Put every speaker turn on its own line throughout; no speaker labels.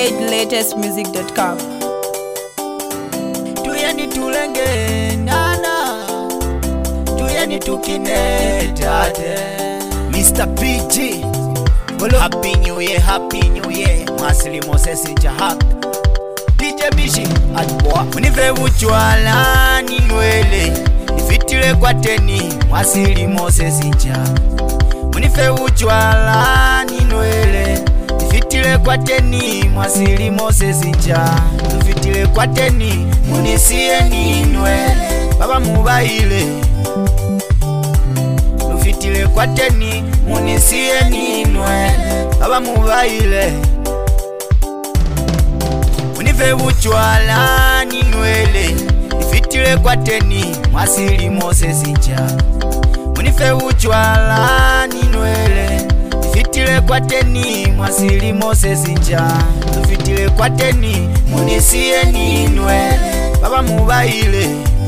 ZLatestmusic.com.
Tuyeni tulenge nana, tuyeni tukine tate. Mr. PG Happy New Year, Happy New Year. Masili Moses Jahak DJ Bishi Adboa Munive uchwala ni nwele Nifitile kwa teni Masili Moses Jahak Munive uchwala ni nwele Nifitile kwa teni Masili Moses Jahak Nifitile kwa teni Munisie ni nwele Baba mubaile Nufitile kwa teni Munisie ni nwele Baba mubaile Munive uchwala ni nwele Nifitile kwa teni Masili Moses Jahak Munive uchwala ni nwele Nifitile kwa teni Masili Moses Jahak Nufitile kwa teni Munisie ni nwele Baba mubaile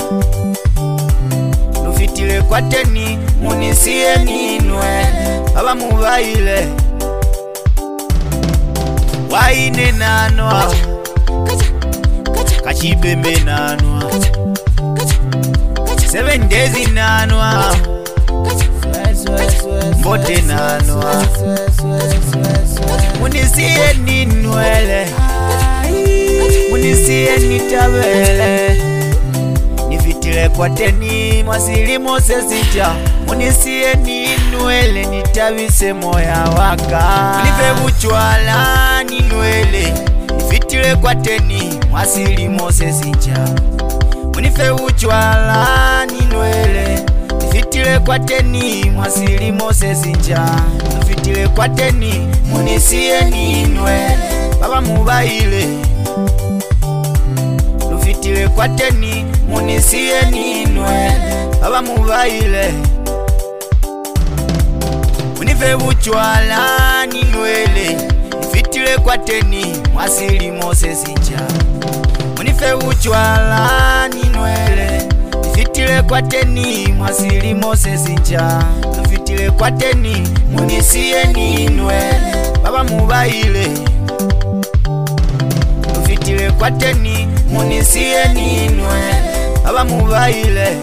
Nufitile kwa teni Munisie ni nwele Baba mubaile Waine nanwa Kachibembe nanwa 7 days nanwa Mbote nanwa Munisie ni nwele Munisie ni tabele Nifitile kwa teni Masili Moses Jahak Munisie ni nwele Nitabise moya waka Munive uchwala ni nwele Nifitile kwa teni Masili Moses Jahak Munive uchwala ni nwele Nifitile kwa teni Masili Moses Jahak Nifitile kwa teni Munisie ni nwele Baba mubaile Nufitile kwa teni Munisie ni nwele Baba mubaile Munive uchwala ni nwele Nifitile kwa teni Masili Moses Jahak Munive uchwala ni nwele Nifitile kwa teni Masili Moses Jahak Nufitile kwa teni Munisie ni nwele Baba mubaile Nufitile kwa teni Munisie ni nwele Baba mubaile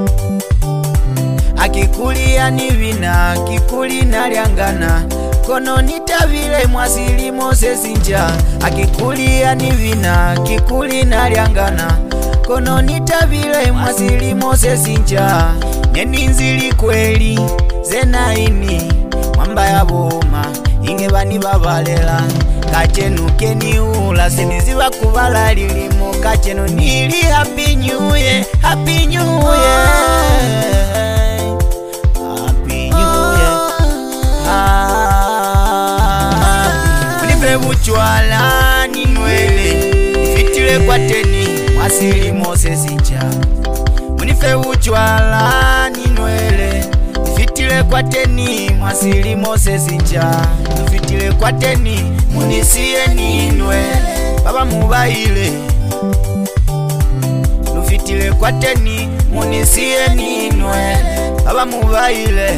Akikulia ni vina Akikuli nalyangana Kono nitabile Masili Moses Jahak Akikulia ni vina Akikuli nalyangana Kono nitabile Masili Moses Jahak Neni nzili kweli Zenaini Mwamba ya boma Inge bani babalela Kachenu keni ula Seniziwa kubala lilimu Kachenu nili Happy New Year Happy New Year Happy New Year Munive uchwala ni nwele Nifitile kwa teni Masili Moses Jahak Munive uchwala ni nwele Nifitile kwa teni Masili Moses Jahak Nufitile kwa teni Munisie ni nwele Baba mubaile Nufitile kwa teni Munisie ni nwele Baba mubaile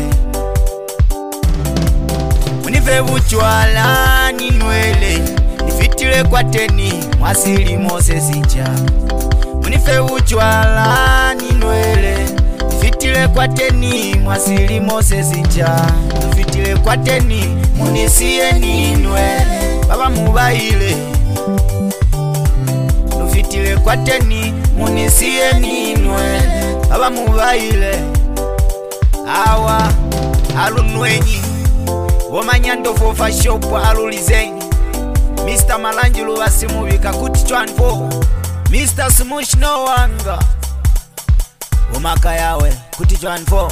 Munive uchwala ni nwele Nifitile kwa teni Masili Moses Jahak Munive uchwala ni nwele Nifitile kwa teni Masili Moses Jahak Nufitile kwa teni Munisie ni nwele Baba mubaile Nufitile kwa teni Munisie ni nwele Baba mubaile Awa alunwenyi Womanyando fofa shopu alulizenyi Mr. Malanjilu wasimubika kuti chwanfo Mr. Smush no wanga Umaka yawe kuti chwanfo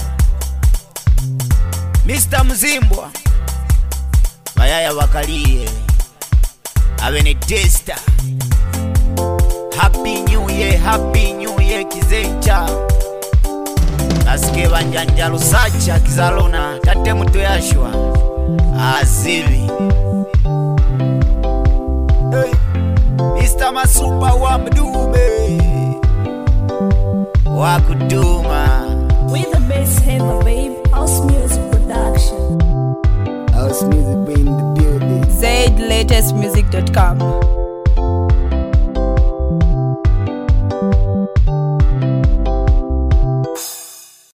Mr. Mzimbwa Mayaya wakalie Avene testa Happy New Year, Happy New Year kizencha Nasike banjanja lusacha kizalona Tate muto yashwa Azivi Hey Mr. Masupa wa mdube Wakuduma
With the best hammer, babe. House music production.
House music in the building.
ZLatest latestmusic.com.